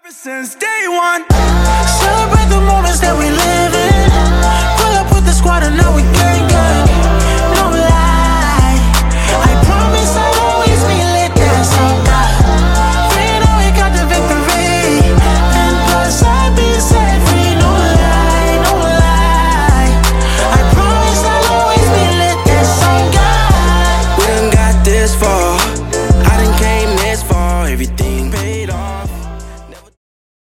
Since day one, celebrate the moments that we live in. Pull up with the squad and now we